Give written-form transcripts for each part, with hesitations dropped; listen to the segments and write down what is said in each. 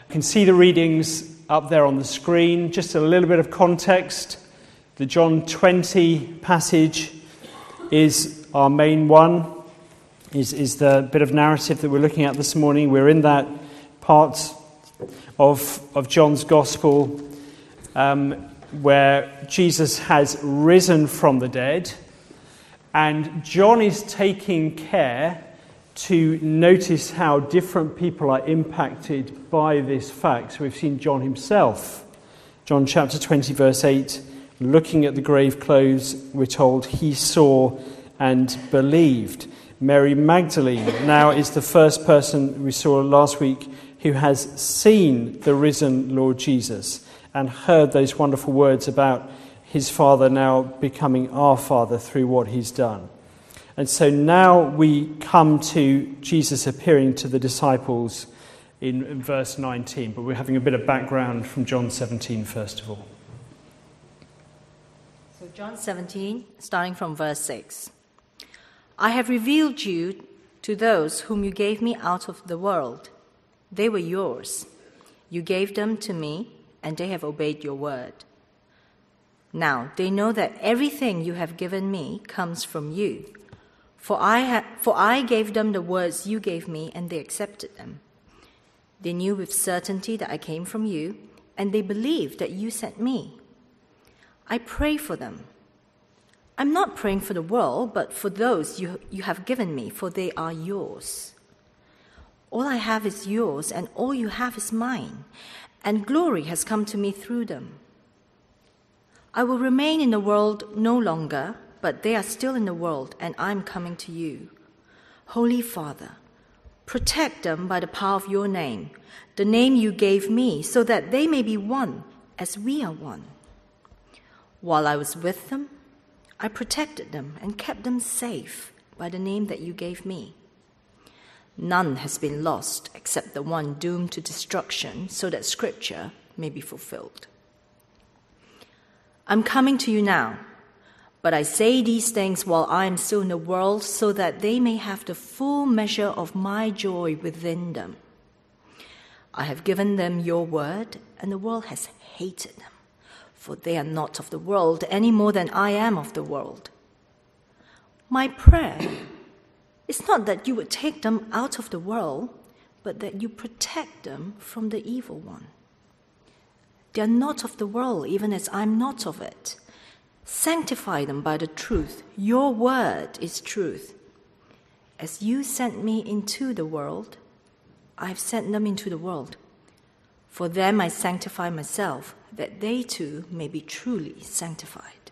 You can see the readings up there on the screen. Just a little bit of context. The John 20 passage is our main one, is the bit of narrative that we're looking at this morning. We're in that part of John's Gospel where Jesus has risen from the dead, and John is taking care to notice how different people are impacted by this fact. So we've seen John himself. John chapter 20 verse 8, looking at the grave clothes, we're told he saw and believed. Mary Magdalene now is the first person we saw last week who has seen the risen Lord Jesus and heard those wonderful words about his Father now becoming our Father through what he's done. And so now we come to Jesus appearing to the disciples in verse 19, but we're having a bit of background from John 17 first of all. So John 17, starting from verse 6. I have revealed you to those whom you gave me out of the world. They were yours. You gave them to me, and they have obeyed your word. Now they know that everything you have given me comes from you. For I gave them the words you gave me, and they accepted them. They knew with certainty that I came from you, and they believed that you sent me. I pray for them. I'm not praying for the world, but for those you have given me, for they are yours. All I have is yours, and all you have is mine, and glory has come to me through them. I will remain in the world no longer, but they are still in the world, and I'm coming to you. Holy Father, protect them by the power of your name, the name you gave me, so that they may be one as we are one. While I was with them, I protected them and kept them safe by the name that you gave me. None has been lost except the one doomed to destruction, so that Scripture may be fulfilled. I'm coming to you now, but I say these things while I am still in the world, so that they may have the full measure of my joy within them. I have given them your word, and the world has hated them, for they are not of the world any more than I am of the world. My prayer is not that you would take them out of the world, but that you protect them from the evil one. They are not of the world, even as I'm not of it. Sanctify them by the truth. Your word is truth. As you sent me into the world, I have sent them into the world. For them I sanctify myself, that they too may be truly sanctified.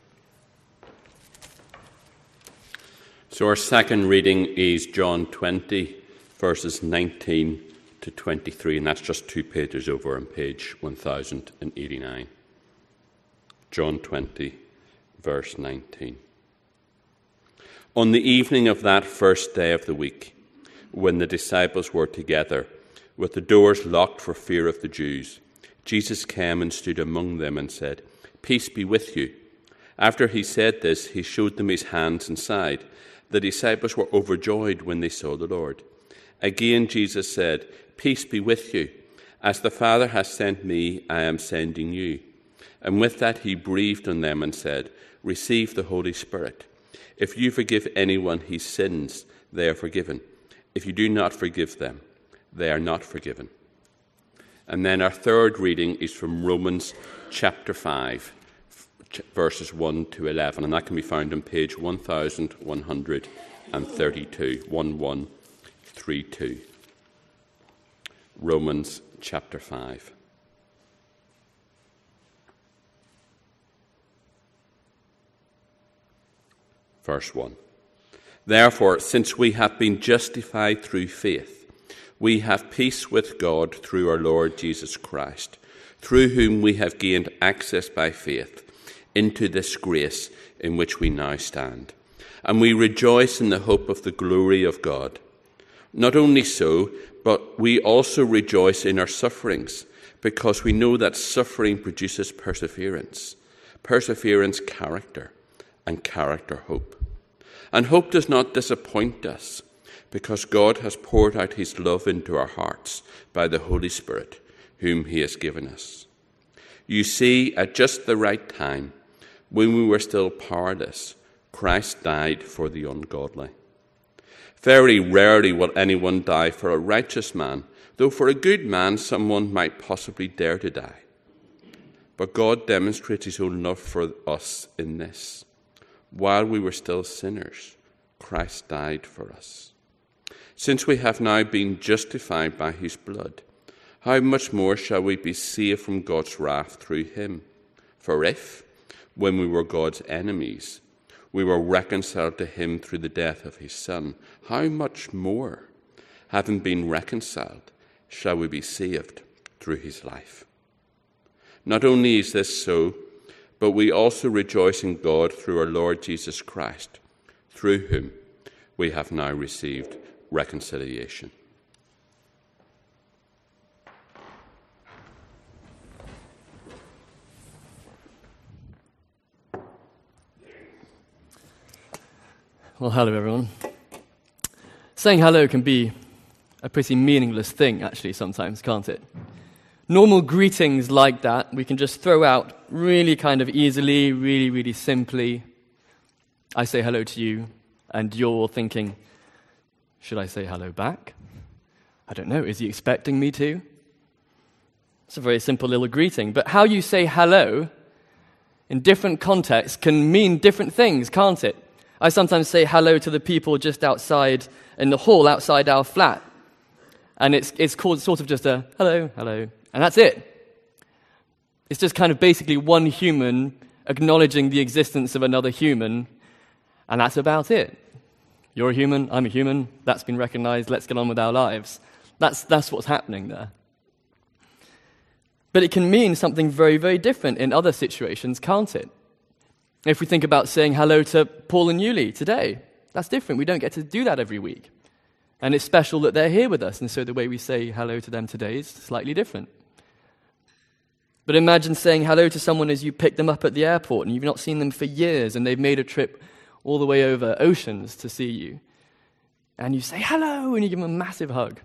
So our second reading is John 20, verses 19 to 23, and that's just 2 pages over on page 1089. John 20, verse 19. On the evening of that first day of the week, when the disciples were together, with the doors locked for fear of the Jews, Jesus came and stood among them and said, "Peace be with you." After he said this, he showed them his hands and side. The disciples were overjoyed when they saw the Lord. Again Jesus said, "Peace be with you. As the Father has sent me, I am sending you." And with that he breathed on them and said, "Receive the Holy Spirit. If you forgive anyone his sins, they are forgiven. If you do not forgive them, they are not forgiven." And then our third reading is from Romans chapter 5, verses 1 to 11, and that can be found on page 1132, 1132. Romans chapter 5. Verse 1. Therefore, since we have been justified through faith, we have peace with God through our Lord Jesus Christ, through whom we have gained access by faith into this grace in which we now stand. And we rejoice in the hope of the glory of God. Not only so, but we also rejoice in our sufferings, because we know that suffering produces perseverance, perseverance character, and character hope. And hope does not disappoint us, because God has poured out his love into our hearts by the Holy Spirit, whom he has given us. You see, at just the right time, when we were still powerless, Christ died for the ungodly. Very rarely will anyone die for a righteous man, though for a good man someone might possibly dare to die. But God demonstrates his own love for us in this. While we were still sinners, Christ died for us. Since we have now been justified by his blood, how much more shall we be saved from God's wrath through him? For if, when we were God's enemies, we were reconciled to him through the death of his Son, how much more, having been reconciled, shall we be saved through his life? Not only is this so, but we also rejoice in God through our Lord Jesus Christ, through whom we have now received reconciliation. Well, hello everyone. Saying hello can be a pretty meaningless thing, actually, sometimes, can't it? Normal greetings like that, we can just throw out really kind of easily, really, really simply. I say hello to you, and you're thinking, should I say hello back? I don't know, is he expecting me to? It's a very simple little greeting, but how you say hello in different contexts can mean different things, can't it? I sometimes say hello to the people just outside in the hall outside our flat. And it's called sort of just a hello, hello, and that's it. It's just kind of basically one human acknowledging the existence of another human, and that's about it. You're a human, I'm a human, that's been recognized, let's get on with our lives. That's what's happening there. But it can mean something very, very different in other situations, can't it? If we think about saying hello to Paul and Yuli today, that's different. We don't get to do that every week. And it's special that they're here with us, and so the way we say hello to them today is slightly different. But imagine saying hello to someone as you pick them up at the airport and you've not seen them for years and they've made a trip all the way over oceans to see you. And you say hello and you give them a massive hug.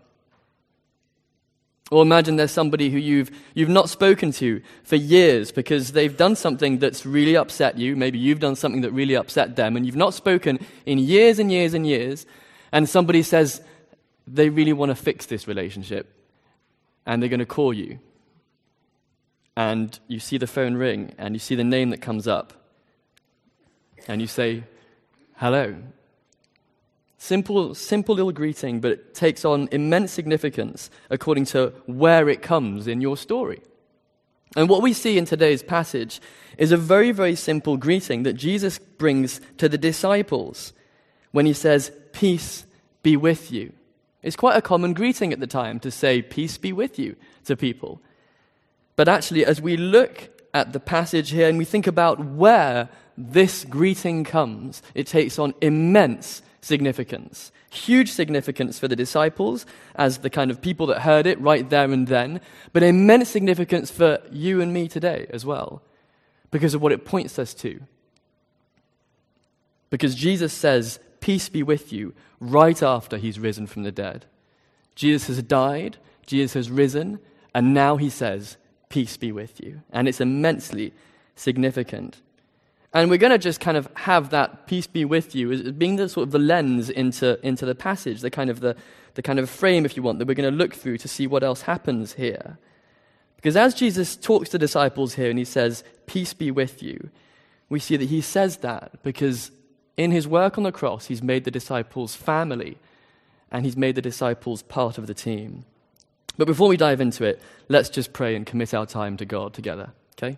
Or imagine there's somebody who you've not spoken to for years because they've done something that's really upset you. Maybe you've done something that really upset them, and you've not spoken in years and years and years, and somebody says they really want to fix this relationship, and they're going to call you. And you see the phone ring, and you see the name that comes up, and you say, hello. Simple little greeting, but it takes on immense significance according to where it comes in your story. And what we see in today's passage is a very, very simple greeting that Jesus brings to the disciples when he says, peace be with you. It's quite a common greeting at the time to say, peace be with you to people. But actually, as we look at the passage here and we think about where this greeting comes, it takes on immense significance. Huge significance for the disciples as the kind of people that heard it right there and then, but immense significance for you and me today as well, because of what it points us to. Because Jesus says, peace be with you, right after he's risen from the dead. Jesus has died, Jesus has risen, and now he says, peace be with you. And it's immensely significant. And we're going to just kind of have that peace be with you as being the sort of the lens into the passage, the kind of frame, if you want, that we're going to look through to see what else happens here. Because as Jesus talks to disciples here and he says, peace be with you, we see that he says that because in his work on the cross, he's made the disciples family and he's made the disciples part of the team. But before we dive into it, let's just pray and commit our time to God together, okay?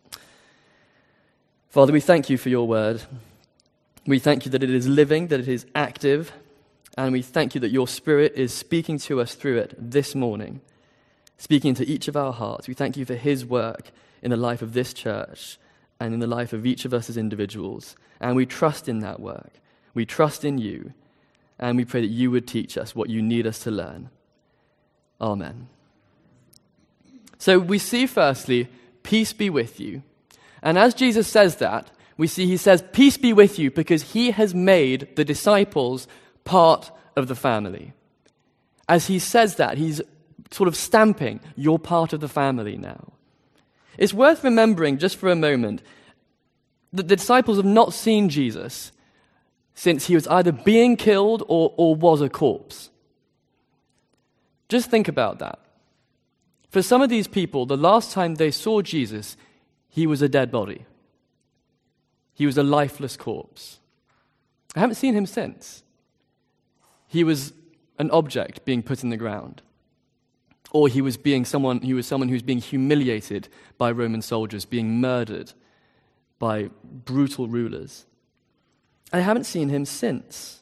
Father, we thank you for your word. We thank you that it is living, that it is active, and we thank you that your Spirit is speaking to us through it this morning, speaking to each of our hearts. We thank you for his work in the life of this church and in the life of each of us as individuals, and we trust in that work. We trust in you, and we pray that you would teach us what you need us to learn. Amen. So we see firstly, peace be with you. And as Jesus says that, we see he says, peace be with you, because he has made the disciples part of the family. As he says that, he's sort of stamping, you're part of the family now. It's worth remembering, just for a moment, that the disciples have not seen Jesus since he was either being killed or was a corpse. Just think about that. For some of these people, the last time they saw Jesus, he was a dead body. He was a lifeless corpse. I haven't seen him since. He was an object being put in the ground. Or he was someone who's being humiliated by Roman soldiers, being murdered by brutal rulers. I haven't seen him since.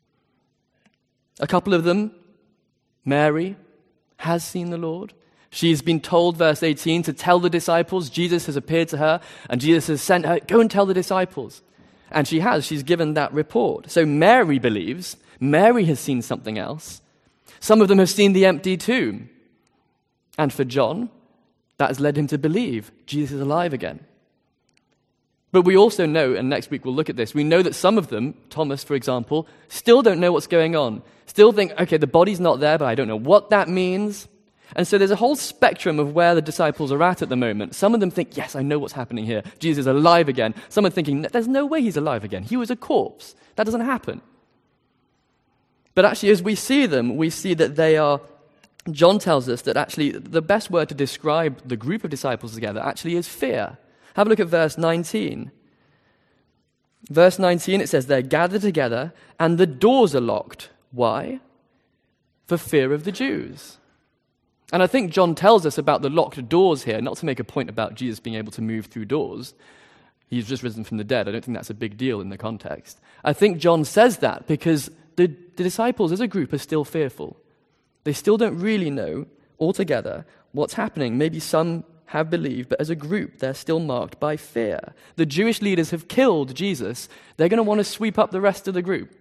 A couple of them, Mary, has seen the Lord. She's been told, verse 18, to tell the disciples. Jesus has appeared to her, and Jesus has sent her, go and tell the disciples. And she has. She's given that report. So Mary believes. Mary has seen something else. Some of them have seen the empty tomb. And for John, that has led him to believe Jesus is alive again. But we also know, and next week we'll look at this, we know that some of them, Thomas for example, still don't know what's going on. Still think, okay, the body's not there, but I don't know what that means. And so there's a whole spectrum of where the disciples are at the moment. Some of them think, yes, I know what's happening here. Jesus is alive again. Some are thinking, there's no way he's alive again. He was a corpse. That doesn't happen. But actually, as we see them, we see that they are, John tells us that actually the best word to describe the group of disciples together actually is fear. Have a look at verse 19. Verse 19, it says, they're gathered together and the doors are locked. Why? For fear of the Jews. And I think John tells us about the locked doors here, not to make a point about Jesus being able to move through doors. He's just risen from the dead. I don't think that's a big deal in the context. I think John says that because the disciples as a group are still fearful. They still don't really know altogether what's happening. Maybe some have believed, but as a group, they're still marked by fear. The Jewish leaders have killed Jesus. They're going to want to sweep up the rest of the group.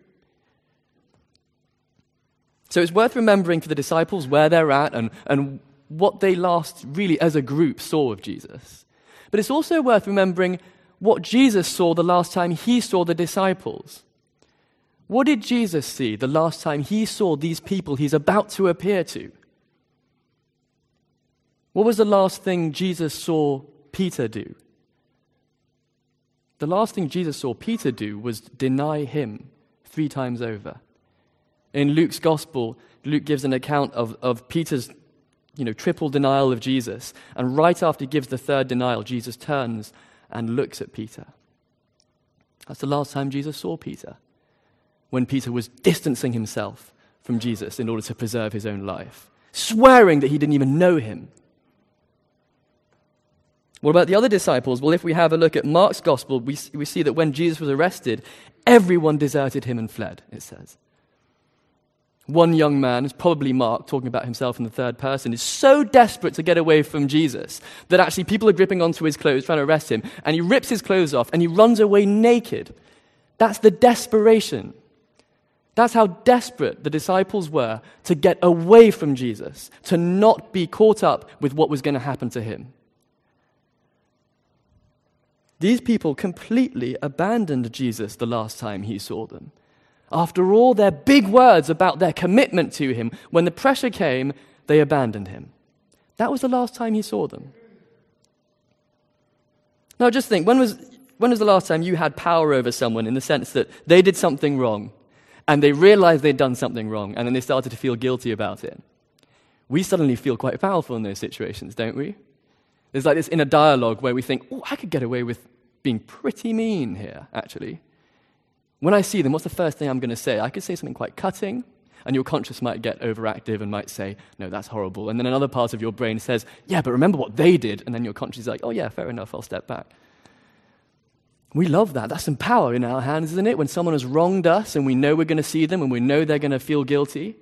So it's worth remembering for the disciples where they're at and what they last really as a group saw of Jesus. But it's also worth remembering what Jesus saw the last time he saw the disciples. What did Jesus see the last time he saw these people he's about to appear to? What was the last thing Jesus saw Peter do? The last thing Jesus saw Peter do was deny him 3 times over. In Luke's gospel, Luke gives an account of Peter's triple denial of Jesus. And right after he gives the 3rd denial, Jesus turns and looks at Peter. That's the last time Jesus saw Peter, when Peter was distancing himself from Jesus in order to preserve his own life, swearing that he didn't even know him. What about the other disciples? Well, if we have a look at Mark's gospel, we see that when Jesus was arrested, everyone deserted him and fled, it says. One young man, it's probably Mark, talking about himself in the 3rd person, is so desperate to get away from Jesus that actually people are gripping onto his clothes, trying to arrest him, and he rips his clothes off and he runs away naked. That's the desperation. That's how desperate the disciples were to get away from Jesus, to not be caught up with what was going to happen to him. These people completely abandoned Jesus the last time he saw them. After all their big words about their commitment to him, when the pressure came, they abandoned him. That was the last time he saw them. Now just think, when was the last time you had power over someone in the sense that they did something wrong and they realized they'd done something wrong and then they started to feel guilty about it? We suddenly feel quite powerful in those situations, don't we? There's like this inner dialogue where we think, oh, I could get away with being pretty mean here, actually. When I see them, what's the first thing I'm going to say? I could say something quite cutting, and your conscience might get overactive and might say, no, that's horrible. And then another part of your brain says, yeah, but remember what they did. And then your conscience is like, oh yeah, fair enough, I'll step back. We love that. That's some power in our hands, isn't it? When someone has wronged us and we know we're going to see them and we know they're going to feel guilty.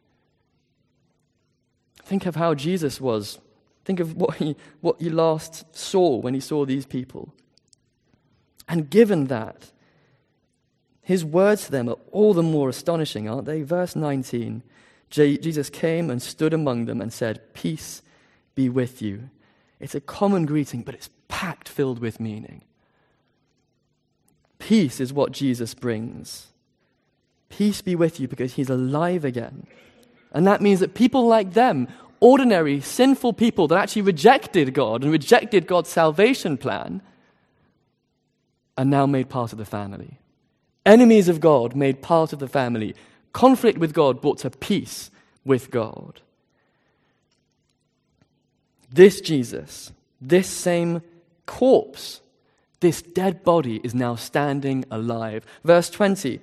Think of how Jesus was. Think of what he last saw when he saw these people. And given that, his words to them are all the more astonishing, aren't they? Verse 19, Jesus came and stood among them and said, peace be with you. It's a common greeting, but it's packed filled with meaning. Peace is what Jesus brings. Peace be with you because he's alive again. And that means that people like them ordinary, sinful people that actually rejected God and rejected God's salvation plan are now made part of the family. Enemies of God made part of the family. Conflict with God brought to peace with God. This Jesus, this same corpse, this dead body is now standing alive. Verse 20.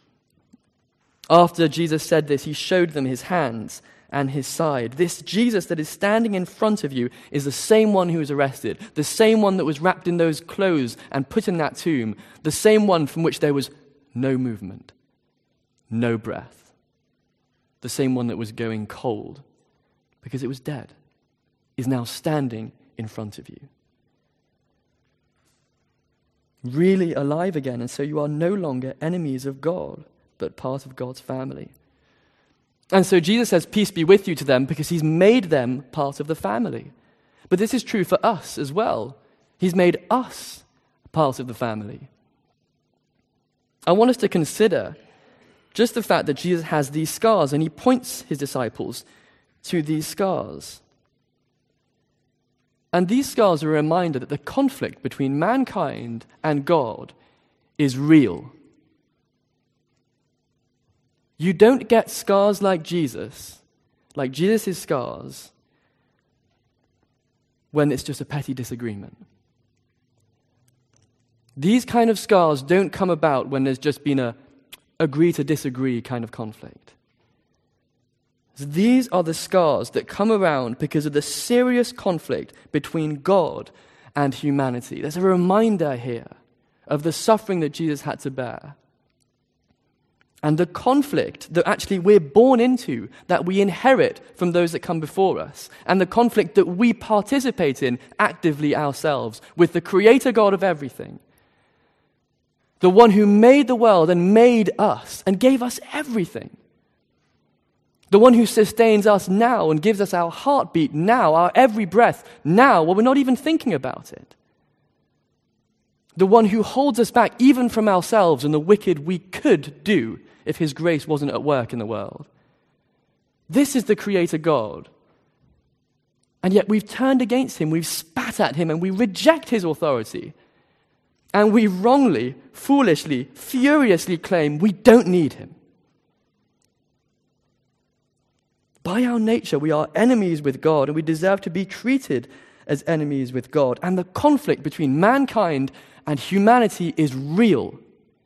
After Jesus said this, he showed them his hands and his side. This Jesus that is standing in front of you is the same one who was arrested, the same one that was wrapped in those clothes and put in that tomb, the same one from which there was no movement, no breath, the same one that was going cold because it was dead, is now standing in front of you. Really alive again, and so you are no longer enemies of God, but part of God's family. And so Jesus says, peace be with you to them, because he's made them part of the family. But this is true for us as well. He's made us part of the family. I want us to consider just the fact that Jesus has these scars, and he points his disciples to these scars. And these scars are a reminder that the conflict between mankind and God is real. You don't get scars like Jesus' scars, when it's just a petty disagreement. These kind of scars don't come about when there's just been a agree to disagree kind of conflict. These are the scars that come around because of the serious conflict between God and humanity. There's a reminder here of the suffering that Jesus had to bear. And the conflict that actually we're born into, that we inherit from those that come before us, and the conflict that we participate in actively ourselves with the Creator God of everything, the one who made the world and made us and gave us everything, the one who sustains us now and gives us our heartbeat now, our every breath now, while we're not even thinking about it, the one who holds us back even from ourselves and the wicked we could do if his grace wasn't at work in the world. This is the Creator God. And yet we've turned against him, we've spat at him, and we reject his authority. And we wrongly, foolishly, furiously claim we don't need him. By our nature, we are enemies with God, and we deserve to be treated as enemies with God. And the conflict between mankind and humanity is real.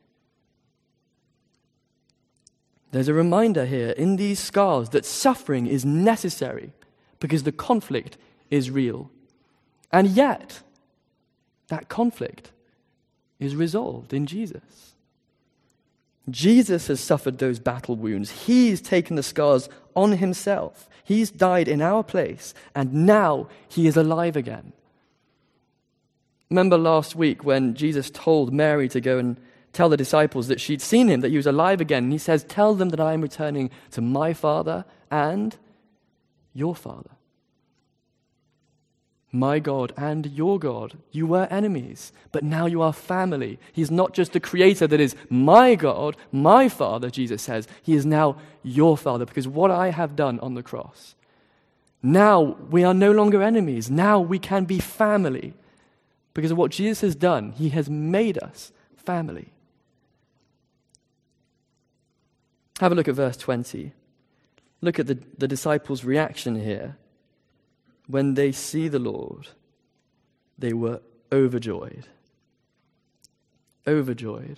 There's a reminder here in these scars that suffering is necessary because the conflict is real. And yet, that conflict is resolved in Jesus. Jesus has suffered those battle wounds. He's taken the scars on himself. He's died in our place, and now he is alive again. Remember last week when Jesus told Mary to go and tell the disciples that she'd seen him, that he was alive again. And he says, tell them that I am returning to my Father and your Father. My God and your God. You were enemies, but now you are family. He's not just the Creator that is my God, my Father, Jesus says. He is now your Father, because what I have done on the cross. Now we are no longer enemies. Now we can be family. Because of what Jesus has done, he has made us family. Have a look at verse 20. Look at the disciples' reaction here. When they see the Lord, they were overjoyed. Overjoyed.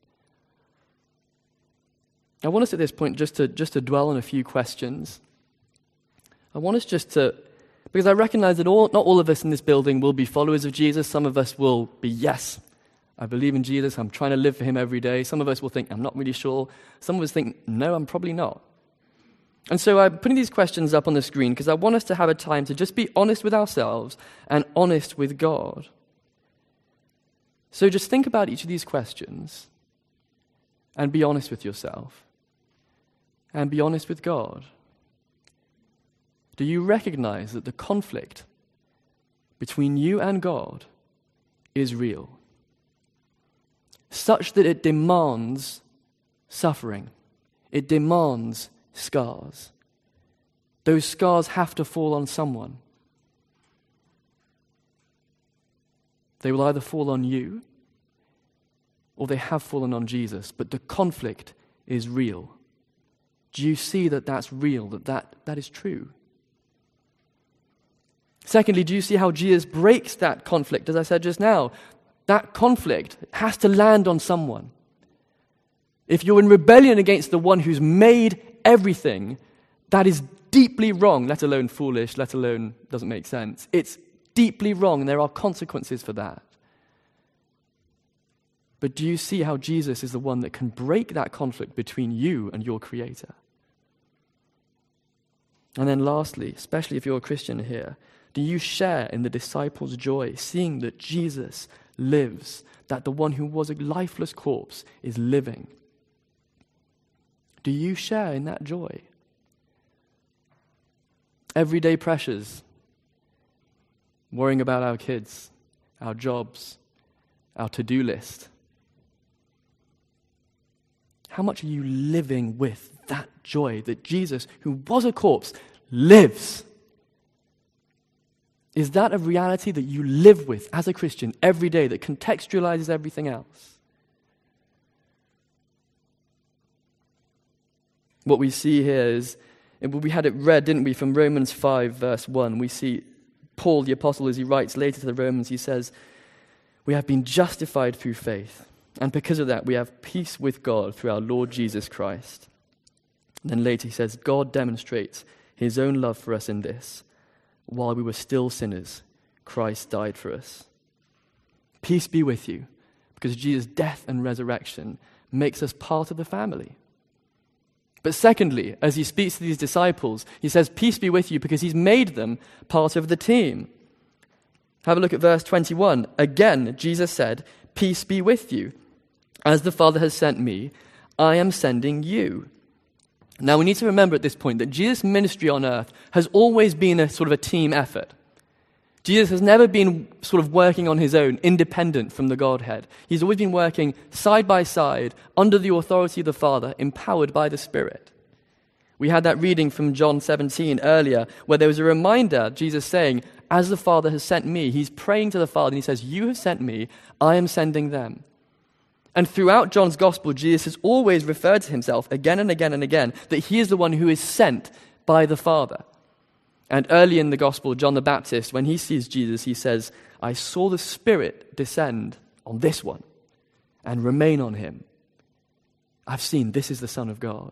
I want us at this point just to dwell on a few questions. I want us because I recognize that not all of us in this building will be followers of Jesus. Some of us will be, yes, I believe in Jesus, I'm trying to live for him every day. Some of us will think, I'm not really sure. Some of us think, no, I'm probably not. And so I'm putting these questions up on the screen because I want us to have a time to just be honest with ourselves and honest with God. So just think about each of these questions and be honest with yourself and be honest with God. Do you recognize that the conflict between you and God is real, such that it demands suffering, it demands scars? those scars have to fall on someone. They will either fall on you or they have fallen on Jesus, but the conflict is real. Do you see that that's real, that is true? Secondly, do you see how Jesus breaks that conflict? As I said just now, that conflict has to land on someone. If you're in rebellion against the one who's made everything, that is deeply wrong, let alone foolish, let alone doesn't make sense. It's deeply wrong, and there are consequences for that. But do you see how Jesus is the one that can break that conflict between you and your Creator? And then lastly, especially if you're a Christian here, do you share in the disciples' joy, seeing that Jesus lives, that the one who was a lifeless corpse is living? Do you share in that joy? Everyday pressures, worrying about our kids, our jobs, our to-do list. How much are you living with that joy that Jesus, who was a corpse, lives? Is that a reality that you live with as a Christian every day that contextualizes everything else? What we see here is, we had it read, didn't we, from Romans 5, verse 1. We see Paul, the apostle, as he writes later to the Romans, he says, "We have been justified through faith, and because of that we have peace with God through our Lord Jesus Christ." And then later he says, "God demonstrates his own love for us in this. While we were still sinners, Christ died for us." Peace be with you, because Jesus' death and resurrection makes us part of the family. But secondly, as he speaks to these disciples, he says, "Peace be with you," because he's made them part of the team. Have a look at verse 21. Again, Jesus said, "Peace be with you. As the Father has sent me, I am sending you." Now we need to remember at this point that Jesus' ministry on earth has always been a sort of a team effort. Jesus has never been sort of working on his own, independent from the Godhead. He's always been working side by side, under the authority of the Father, empowered by the Spirit. We had that reading from John 17 earlier, where there was a reminder, Jesus saying, "As the Father has sent me," he's praying to the Father, and he says, "You have sent me, I am sending them." And throughout John's Gospel, Jesus has always referred to himself again and again and again that he is the one who is sent by the Father. And early in the Gospel, John the Baptist, when he sees Jesus, he says, "I saw the Spirit descend on this one and remain on him. I've seen this is the Son of God."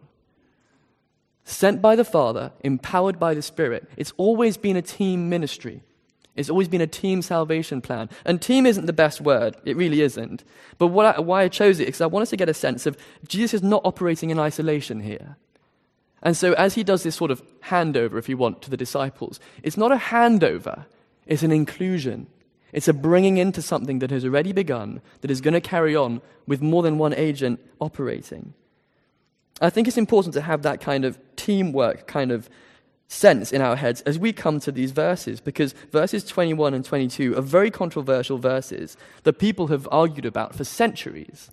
Sent by the Father, empowered by the Spirit. It's always been a team ministry. It's always been a team salvation plan. And team isn't the best word. It really isn't. But why I chose it is because I want us to get a sense of Jesus is not operating in isolation here. And so as he does this sort of handover, if you want, to the disciples, it's not a handover, it's an inclusion. It's a bringing into something that has already begun, that is going to carry on with more than one agent operating. I think it's important to have that kind of teamwork kind of sense in our heads as we come to these verses, because verses 21 and 22 are very controversial verses that people have argued about for centuries.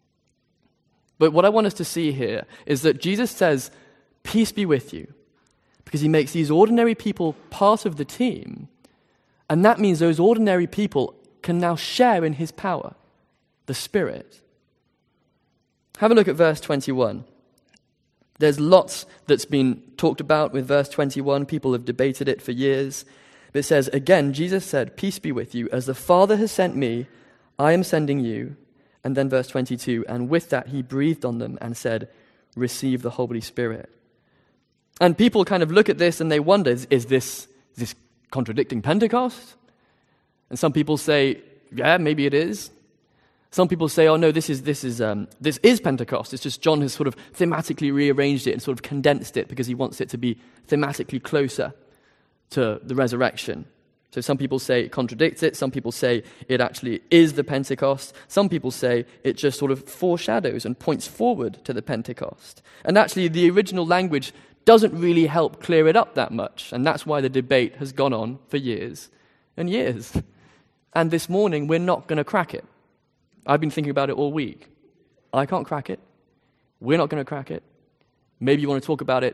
But what I want us to see here is that Jesus says, "Peace be with you," because he makes these ordinary people part of the team, and that means those ordinary people can now share in his power, the Spirit. Have a look at verse 21. There's lots that's been talked about with verse 21. People have debated it for years. But it says, again, Jesus said, "Peace be with you. As the Father has sent me, I am sending you." And then verse 22, "And with that he breathed on them and said, 'Receive the Holy Spirit.'" And people kind of look at this and they wonder, is this contradicting Pentecost? And some people say, yeah, maybe it is. Some people say, oh no, this is Pentecost. It's just John has sort of thematically rearranged it and sort of condensed it because he wants it to be thematically closer to the resurrection. So some people say it contradicts it. Some people say it actually is the Pentecost. Some people say it just sort of foreshadows and points forward to the Pentecost. And actually the original language doesn't really help clear it up that much. And that's why the debate has gone on for years and years. And this morning we're not going to crack it. I've been thinking about it all week. I can't crack it. We're not going to crack it. Maybe you want to talk about it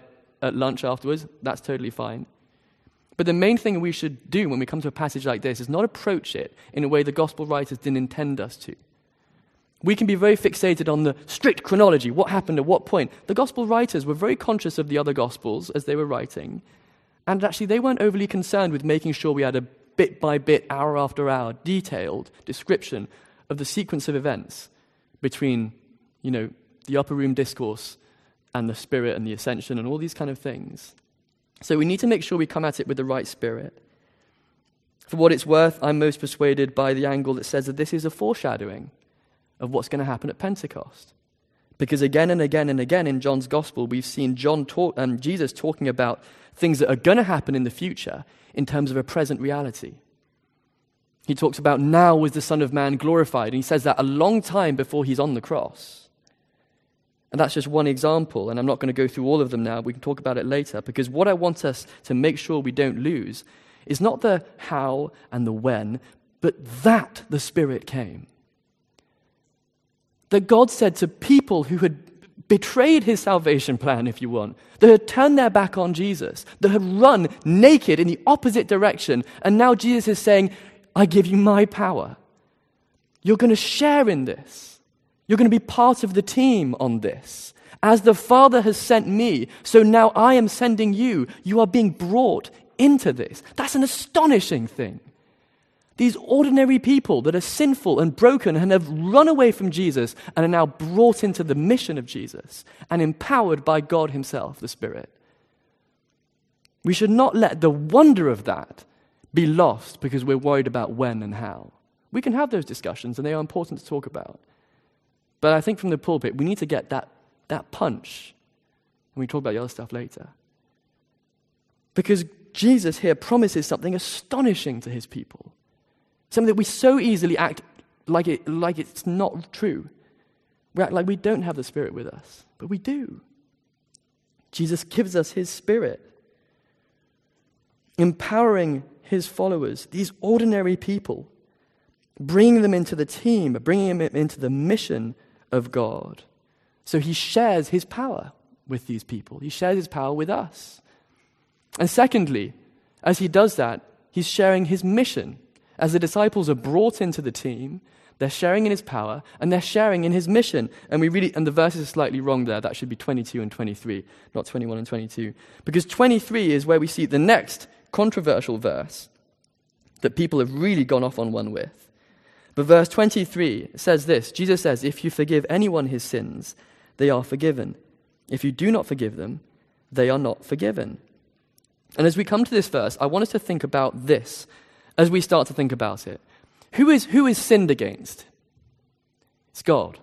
at lunch afterwards, that's totally fine. But the main thing we should do when we come to a passage like this is not approach it in a way the gospel writers didn't intend us to. We can be very fixated on the strict chronology, what happened at what point. The gospel writers were very conscious of the other gospels as they were writing, and actually they weren't overly concerned with making sure we had a bit by bit, hour after hour, detailed description of the sequence of events between, the upper room discourse and the Spirit and the ascension and all these kind of things. So we need to make sure we come at it with the right spirit. For what it's worth, I'm most persuaded by the angle that says that this is a foreshadowing of what's going to happen at Pentecost. Because again and again and again in John's Gospel, we've seen Jesus talking about things that are going to happen in the future in terms of a present reality. He talks about now was the Son of Man glorified, and he says that a long time before he's on the cross. And that's just one example, and I'm not going to go through all of them now. We can talk about it later, because what I want us to make sure we don't lose is not the how and the when, but that the Spirit came. That God said to people who had betrayed his salvation plan, if you want, that had turned their back on Jesus, that had run naked in the opposite direction, and now Jesus is saying, I give you my power. You're going to share in this. You're going to be part of the team on this. As the Father has sent me, so now I am sending you. You are being brought into this. That's an astonishing thing. These ordinary people that are sinful and broken and have run away from Jesus and are now brought into the mission of Jesus and empowered by God himself, the Spirit. We should not let the wonder of that be lost because we're worried about when and how. We can have those discussions and they are important to talk about. But I think from the pulpit, we need to get that punch. And we talk about the other stuff later. Because Jesus here promises something astonishing to his people. Something that we so easily act like it's not true. We act like we don't have the Spirit with us. But we do. Jesus gives us his Spirit. Empowering his followers, these ordinary people. Bringing them into the team, bringing them into the mission of God. So he shares his power with these people. He shares his power with us. And secondly, as he does that, he's sharing his mission. As the disciples are brought into the team, they're sharing in his power and they're sharing in his mission. And the verses are slightly wrong there. That should be 22 and 23, not 21 and 22. Because 23 is where we see the next controversial verse that people have really gone off on one with. But verse 23 says this. Jesus says, if you forgive anyone his sins, they are forgiven. If you do not forgive them, they are not forgiven. And as we come to this verse, I want us to think about this as we start to think about it. Who is sinned against? It's God.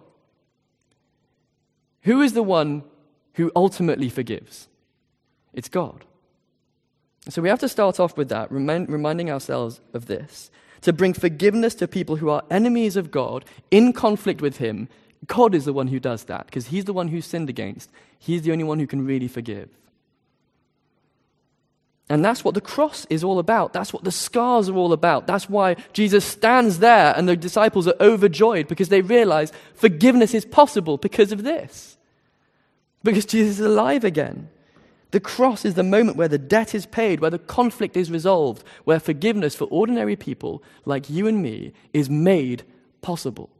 Who is the one who ultimately forgives? It's God. So we have to start off with that, reminding ourselves of this. To bring forgiveness to people who are enemies of God, in conflict with him, God is the one who does that, because he's the one who's sinned against. He's the only one who can really forgive. And that's what the cross is all about. That's what the scars are all about. That's why Jesus stands there and the disciples are overjoyed, because they realize forgiveness is possible because of this. Because Jesus is alive again. The cross is the moment where the debt is paid, where the conflict is resolved, where forgiveness for ordinary people like you and me is made possible.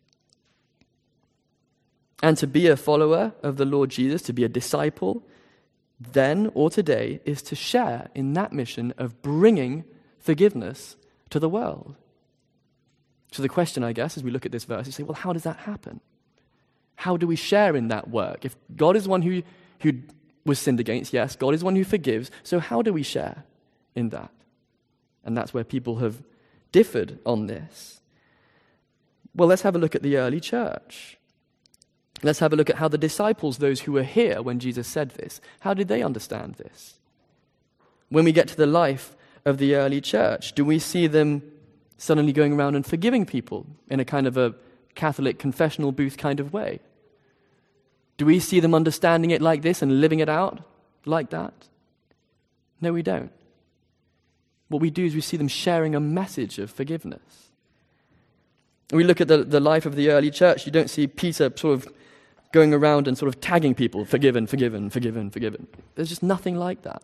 And to be a follower of the Lord Jesus, to be a disciple, then or today, is to share in that mission of bringing forgiveness to the world. So the question, I guess, as we look at this verse, is say, well, how does that happen? How do we share in that work? If God is the one who was sinned against, yes, God is one who forgives, so how do we share in that? And that's where people have differed on this. Well, let's have a look at the early church. Let's have a look at how the disciples, those who were here when Jesus said this, how did they understand this? When we get to the life of the early church, do we see them suddenly going around and forgiving people in a kind of a Catholic confessional booth kind of way? Do we see them understanding it like this and living it out like that? No, we don't. What we do is we see them sharing a message of forgiveness. When we look at the life of the early church, you don't see Peter sort of going around and sort of tagging people, forgiven, forgiven, forgiven, forgiven. There's just nothing like that.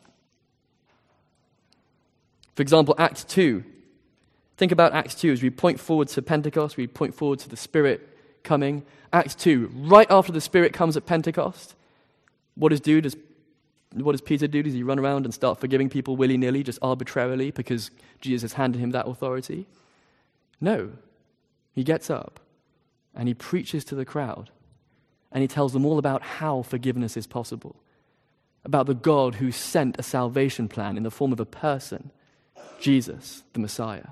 For example, Acts 2. Think about Acts 2 as we point forward to Pentecost, we point forward to the Spirit coming. Acts 2, right after the Spirit comes at Pentecost, what does Peter do? Does he run around and start forgiving people willy-nilly, just arbitrarily, because Jesus has handed him that authority? No. He gets up and he preaches to the crowd and he tells them all about how forgiveness is possible, about the God who sent a salvation plan in the form of a person, Jesus, the Messiah.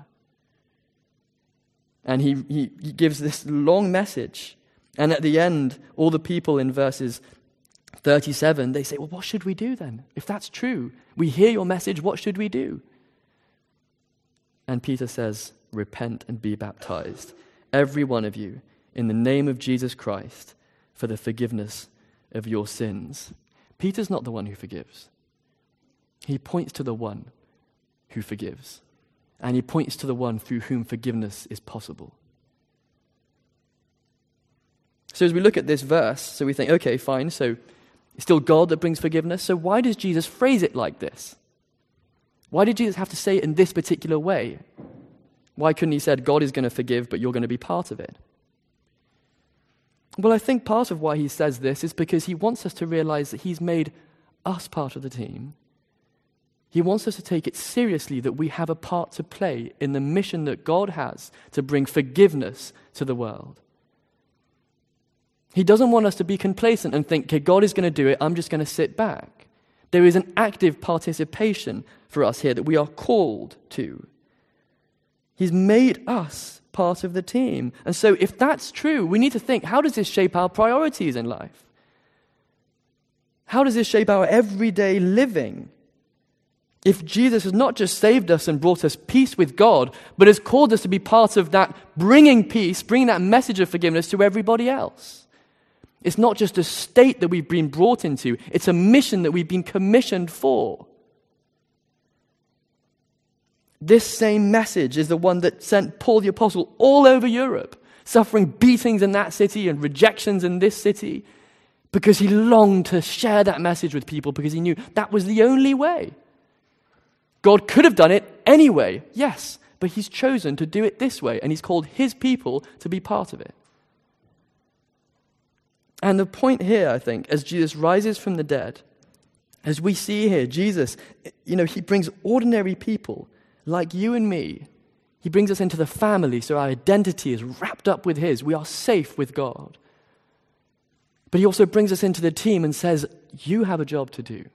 And he gives this long message. And at the end, all the people in verses 37, they say, well, what should we do then? If that's true, we hear your message, what should we do? And Peter says, repent and be baptized, every one of you, in the name of Jesus Christ, for the forgiveness of your sins. Peter's not the one who forgives. He points to the one who forgives. And he points to the one through whom forgiveness is possible. So as we look at this verse, so we think, okay, fine, so it's still God that brings forgiveness. So why does Jesus phrase it like this? Why did Jesus have to say it in this particular way? Why couldn't he said, God is going to forgive, but you're going to be part of it? Well, I think part of why he says this is because he wants us to realize that he's made us part of the team. He wants us to take it seriously that we have a part to play in the mission that God has to bring forgiveness to the world. He doesn't want us to be complacent and think, okay, God is going to do it, I'm just going to sit back. There is an active participation for us here that we are called to. He's made us part of the team. And so if that's true, we need to think, how does this shape our priorities in life? How does this shape our everyday living? If Jesus has not just saved us and brought us peace with God, but has called us to be part of that bringing peace, bringing that message of forgiveness to everybody else. It's not just a state that we've been brought into, it's a mission that we've been commissioned for. This same message is the one that sent Paul the Apostle all over Europe, suffering beatings in that city and rejections in this city, because he longed to share that message with people because he knew that was the only way. God could have done it anyway, yes, but he's chosen to do it this way, and he's called his people to be part of it. And the point here, I think, as Jesus rises from the dead, as we see here, Jesus, he brings ordinary people like you and me. He brings us into the family, so our identity is wrapped up with his. We are safe with God. But he also brings us into the team and says, you have a job to do.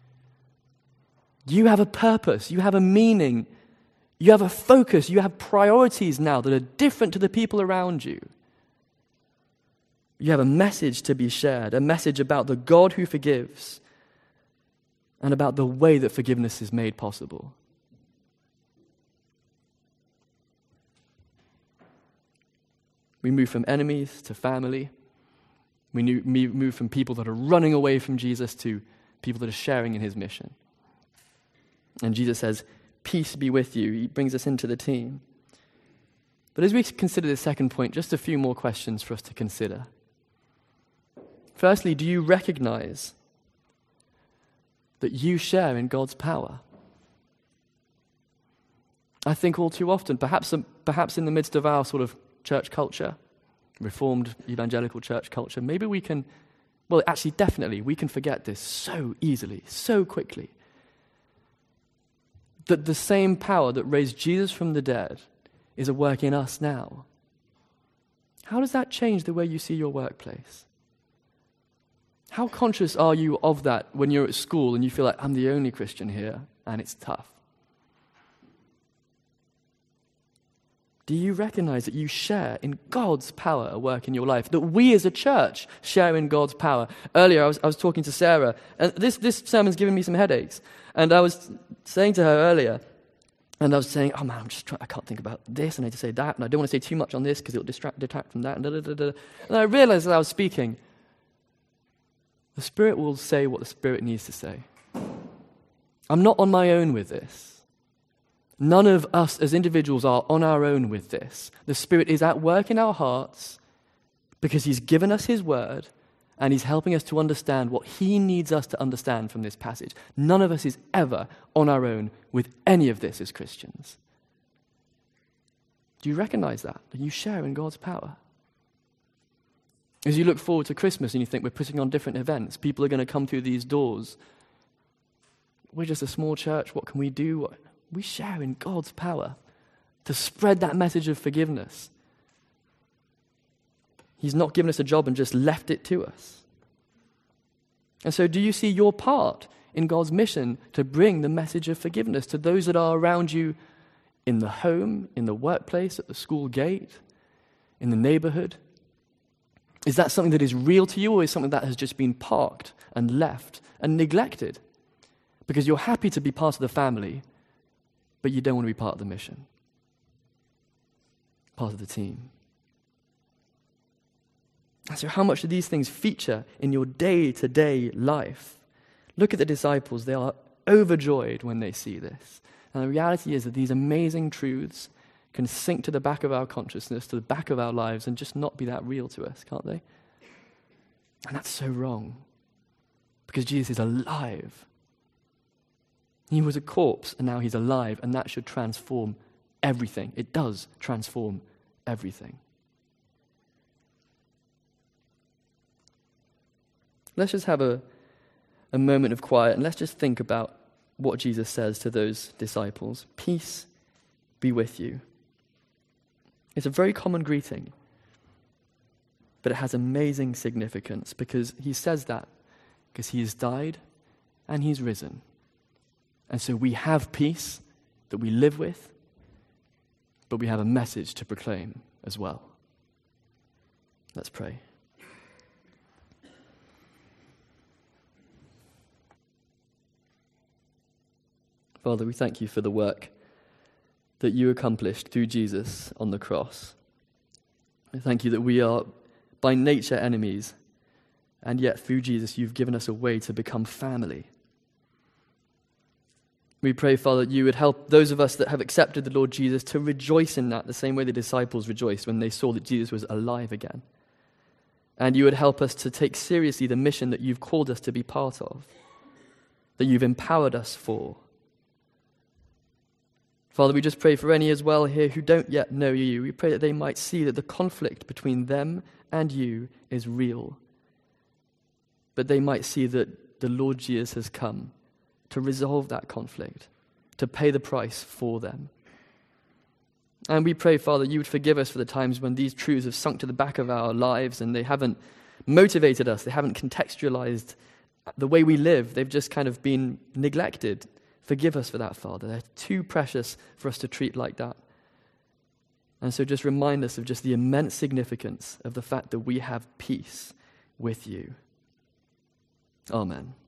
You have a purpose, you have a meaning, you have a focus, you have priorities now that are different to the people around you. You have a message to be shared, a message about the God who forgives and about the way that forgiveness is made possible. We move from enemies to family. We move from people that are running away from Jesus to people that are sharing in his mission. And Jesus says, peace be with you. He brings us into the team. But as we consider this second point, just a few more questions for us to consider. Firstly, do you recognize that you share in God's power? I think all too often, perhaps in the midst of our sort of church culture, reformed evangelical church culture, maybe we can, definitely, we can forget this so easily, so quickly. That the same power that raised Jesus from the dead is at work in us now. How does that change the way you see your workplace? How conscious are you of that when you're at school and you feel like, I'm the only Christian here, and it's tough? Do you recognize that you share in God's power at work in your life? That we as a church share in God's power? Earlier, I was talking to Sarah, and this sermon's given me some headaches. And I was saying to her earlier, and I was saying, oh man, I can't think about this, and I need to say that, and I don't want to say too much on this because it'll detract from that, and I realized as I was speaking, the Spirit will say what the Spirit needs to say. I'm not on my own with this. None of us as individuals are on our own with this. The Spirit is at work in our hearts because he's given us his word, And he's helping us to understand what he needs us to understand from this passage. None of us is ever on our own with any of this as Christians. Do you recognize that? That you share in God's power? As you look forward to Christmas and you think we're putting on different events, people are going to come through these doors. We're just a small church. What can we do? We share in God's power to spread that message of forgiveness. He's not given us a job and just left it to us. And so do you see your part in God's mission to bring the message of forgiveness to those that are around you in the home, in the workplace, at the school gate, in the neighborhood? Is that something that is real to you, or is something that has just been parked and left and neglected? Because you're happy to be part of the family, but you don't want to be part of the mission, part of the team. So how much do these things feature in your day-to-day life? Look at the disciples. They are overjoyed when they see this. And the reality is that these amazing truths can sink to the back of our consciousness, to the back of our lives, and just not be that real to us, can't they? And that's so wrong, because Jesus is alive. He was a corpse, and now he's alive, and that should transform everything. It does transform everything. Let's just have a moment of quiet, and let's just think about what Jesus says to those disciples. Peace be with you. It's a very common greeting, but it has amazing significance, because he says that because he has died and he's risen. And so we have peace that we live with, but we have a message to proclaim as well. Let's pray. Father, we thank you for the work that you accomplished through Jesus on the cross. I thank you that we are by nature enemies, and yet through Jesus you've given us a way to become family. We pray, Father, that you would help those of us that have accepted the Lord Jesus to rejoice in that the same way the disciples rejoiced when they saw that Jesus was alive again. And you would help us to take seriously the mission that you've called us to be part of, that you've empowered us for. Father, we just pray for any as well here who don't yet know you. We pray that they might see that the conflict between them and you is real. But they might see that the Lord Jesus has come to resolve that conflict, to pay the price for them. And we pray, Father, you would forgive us for the times when these truths have sunk to the back of our lives and they haven't motivated us, they haven't contextualized the way we live, they've just kind of been neglected. Forgive us for that, Father. They're too precious for us to treat like that. And so just remind us of just the immense significance of the fact that we have peace with you. Amen.